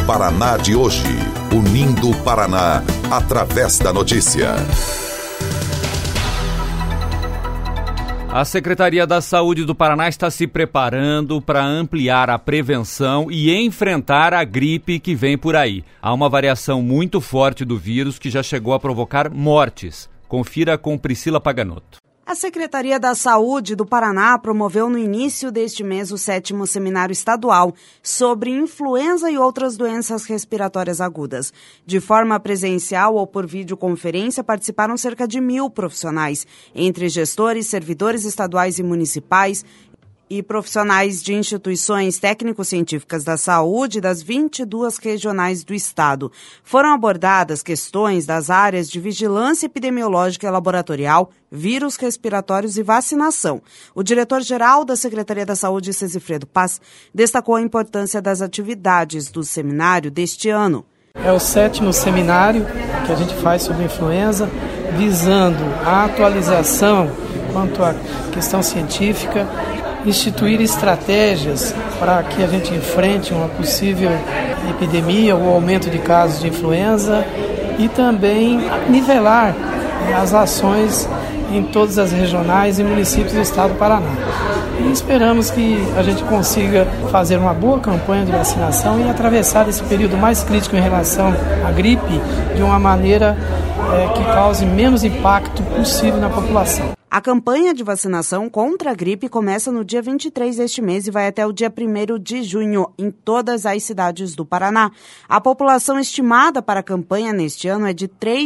Paraná de hoje. Unindo o Paraná através da notícia. A Secretaria da Saúde do Paraná está se preparando para ampliar a prevenção e enfrentar a gripe que vem por aí. Há uma variação muito forte do vírus que já chegou a provocar mortes. Confira com Priscila Paganotto. A Secretaria da Saúde do Paraná promoveu no início deste mês o 7º Seminário Estadual sobre influenza e outras doenças respiratórias agudas. De forma presencial ou por videoconferência, participaram cerca de 1.000 profissionais, entre gestores, servidores estaduais e municipais, e profissionais de instituições técnico-científicas da saúde das 22 regionais do estado. Foram abordadas questões das áreas de vigilância epidemiológica e laboratorial, vírus respiratórios e vacinação. O diretor-geral da Secretaria da Saúde, Cesifredo Paz, destacou a importância das atividades do seminário deste ano. É o 7º seminário que a gente faz sobre influenza, visando a atualização quanto à questão científica, instituir estratégias para que a gente enfrente uma possível epidemia ou aumento de casos de influenza e também nivelar as ações em todas as regionais e municípios do estado do Paraná. E esperamos que a gente consiga fazer uma boa campanha de vacinação e atravessar esse período mais crítico em relação à gripe de uma maneira que cause menos impacto possível na população. A campanha de vacinação contra a gripe começa no dia 23 deste mês e vai até o dia 1º de junho, em todas as cidades do Paraná. A população estimada para a campanha neste ano é de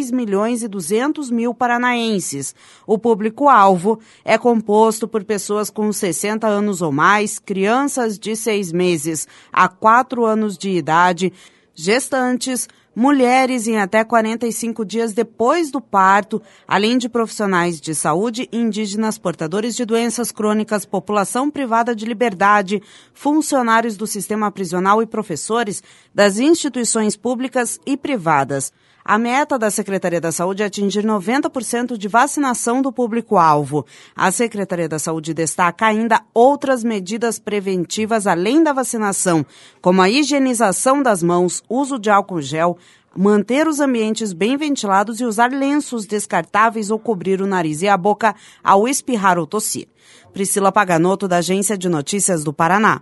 3.200.000 paranaenses. O público-alvo é composto por pessoas com 60 anos ou mais, crianças de 6 meses a 4 anos de idade, gestantes, mulheres em até 45 dias depois do parto, além de profissionais de saúde, indígenas, portadores de doenças crônicas, população privada de liberdade, funcionários do sistema prisional e professores das instituições públicas e privadas. A meta da Secretaria da Saúde é atingir 90% de vacinação do público-alvo. A Secretaria da Saúde destaca ainda outras medidas preventivas além da vacinação, como a higienização das mãos, uso de álcool gel, manter os ambientes bem ventilados e usar lenços descartáveis ou cobrir o nariz e a boca ao espirrar ou tossir. Priscila Paganotto, da Agência de Notícias do Paraná.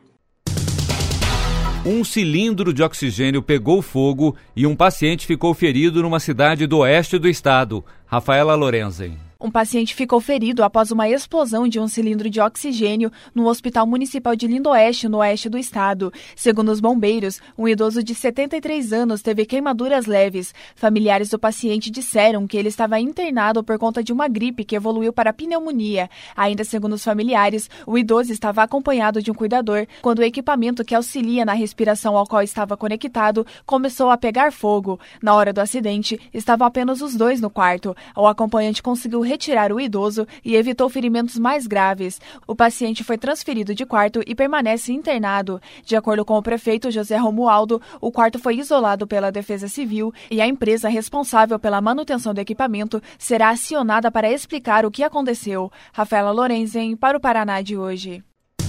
Um cilindro de oxigênio pegou fogo e um paciente ficou ferido numa cidade do oeste do estado. Rafaela Lorenzen. Um paciente ficou ferido após uma explosão de um cilindro de oxigênio no Hospital Municipal de Lindoeste, no oeste do estado. Segundo os bombeiros, um idoso de 73 anos teve queimaduras leves. Familiares do paciente disseram que ele estava internado por conta de uma gripe que evoluiu para pneumonia. Ainda segundo os familiares, o idoso estava acompanhado de um cuidador quando o equipamento que auxilia na respiração ao qual estava conectado começou a pegar fogo. Na hora do acidente, estavam apenas os dois no quarto. O acompanhante conseguiu retirar o idoso e evitou ferimentos mais graves. O paciente foi transferido de quarto e permanece internado. De acordo com o prefeito José Romualdo, o quarto foi isolado pela Defesa Civil e a empresa responsável pela manutenção do equipamento será acionada para explicar o que aconteceu. Rafaela Lorenzen, para o Paraná de hoje.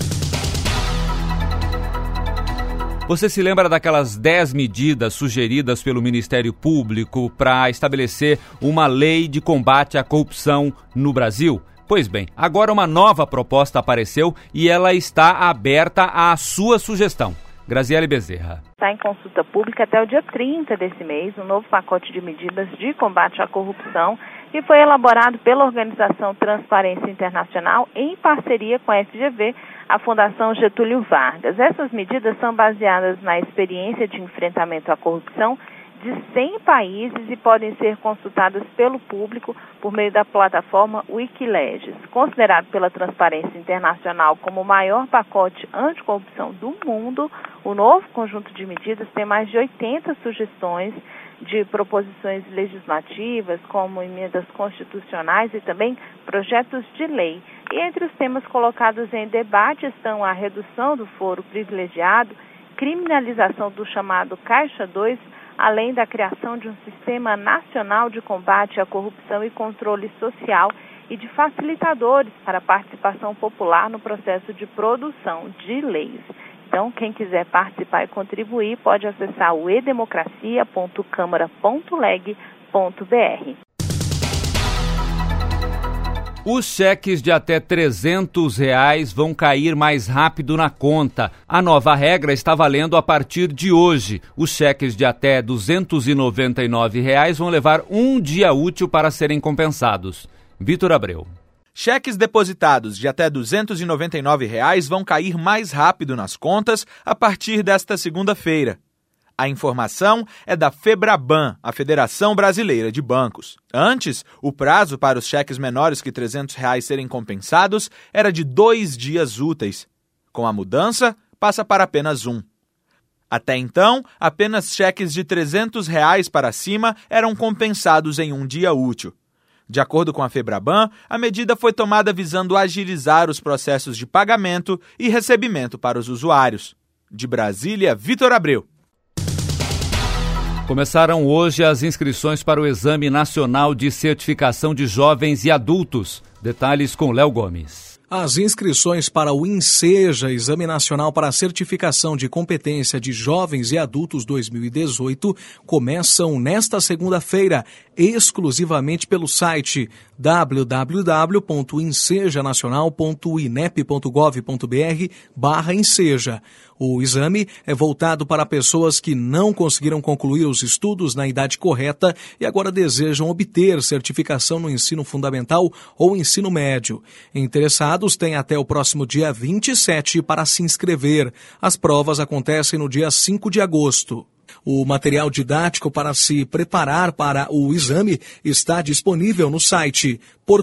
Você se lembra daquelas 10 medidas sugeridas pelo Ministério Público para estabelecer uma lei de combate à corrupção no Brasil? Pois bem, agora uma nova proposta apareceu e ela está aberta à sua sugestão. Graziele Bezerra. Está em consulta pública até o dia 30 desse mês um novo pacote de medidas de combate à corrupção que foi elaborado pela Organização Transparência Internacional em parceria com a FGV, a Fundação Getúlio Vargas. Essas medidas são baseadas na experiência de enfrentamento à corrupção de 100 países e podem ser consultadas pelo público por meio da plataforma Wikileges. Considerado pela Transparência Internacional como o maior pacote anticorrupção do mundo, o novo conjunto de medidas tem mais de 80 sugestões de proposições legislativas, como emendas constitucionais e também projetos de lei. E entre os temas colocados em debate estão a redução do foro privilegiado, criminalização do chamado Caixa 2, além da criação de um sistema nacional de combate à corrupção e controle social e de facilitadores para a participação popular no processo de produção de leis. Então, quem quiser participar e contribuir pode acessar o edemocracia.câmara.leg.br. Os cheques de até R$300 vão cair mais rápido na conta. A nova regra está valendo a partir de hoje. Os cheques de até R$ 299 vão levar um dia útil para serem compensados. Vitor Abreu. Cheques depositados de até R$ 299 vão cair mais rápido nas contas a partir desta segunda-feira. A informação é da Febraban, a Federação Brasileira de Bancos. Antes, o prazo para os cheques menores que R$ 300 serem compensados era de 2 dias úteis. Com a mudança, passa para apenas um. Até então, apenas cheques de R$ 300 para cima eram compensados em um dia útil. De acordo com a Febraban, a medida foi tomada visando agilizar os processos de pagamento e recebimento para os usuários. De Brasília, Vitor Abreu. Começaram hoje as inscrições para o Exame Nacional de Certificação de Jovens e Adultos. Detalhes com Léo Gomes. As inscrições para o INSEJA, Exame Nacional para a Certificação de Competência de Jovens e Adultos 2018, começam nesta segunda-feira, exclusivamente pelo site www.insejanacional.inep.gov.br/Inseja. O exame é voltado para pessoas que não conseguiram concluir os estudos na idade correta e agora desejam obter certificação no ensino fundamental ou ensino médio. Interessados têm até o próximo dia 27 para se inscrever. As provas acontecem no dia 5 de agosto. O material didático para se preparar para o exame está disponível no site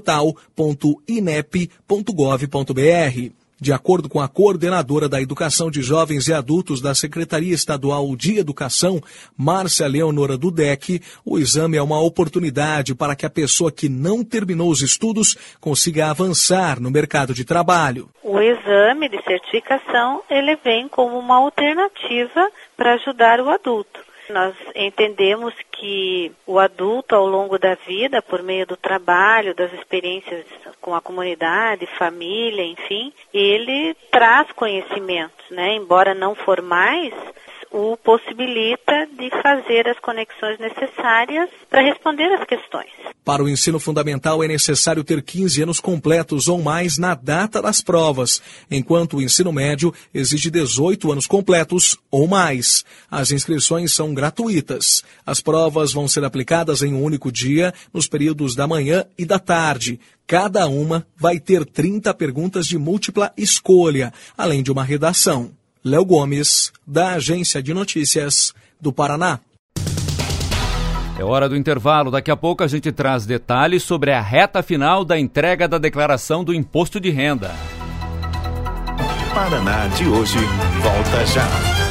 portal.inep.gov.br. De acordo com a coordenadora da Educação de Jovens e Adultos da Secretaria Estadual de Educação, Márcia Leonora Dudek, o exame é uma oportunidade para que a pessoa que não terminou os estudos consiga avançar no mercado de trabalho. O exame de certificação, ele vem como uma alternativa para ajudar o adulto. Nós entendemos que o adulto, ao longo da vida, por meio do trabalho, das experiências com a comunidade, família, enfim, ele traz conhecimentos, né? Embora não formais, o possibilita de fazer as conexões necessárias para responder às questões. Para o ensino fundamental é necessário ter 15 anos completos ou mais na data das provas, enquanto o ensino médio exige 18 anos completos ou mais. As inscrições são gratuitas. As provas vão ser aplicadas em um único dia, nos períodos da manhã e da tarde. Cada uma vai ter 30 perguntas de múltipla escolha, além de uma redação. Léo Gomes, da Agência de Notícias do Paraná. É hora do intervalo. Daqui a pouco a gente traz detalhes sobre a reta final da entrega da declaração do Imposto de Renda. Paraná de hoje volta já.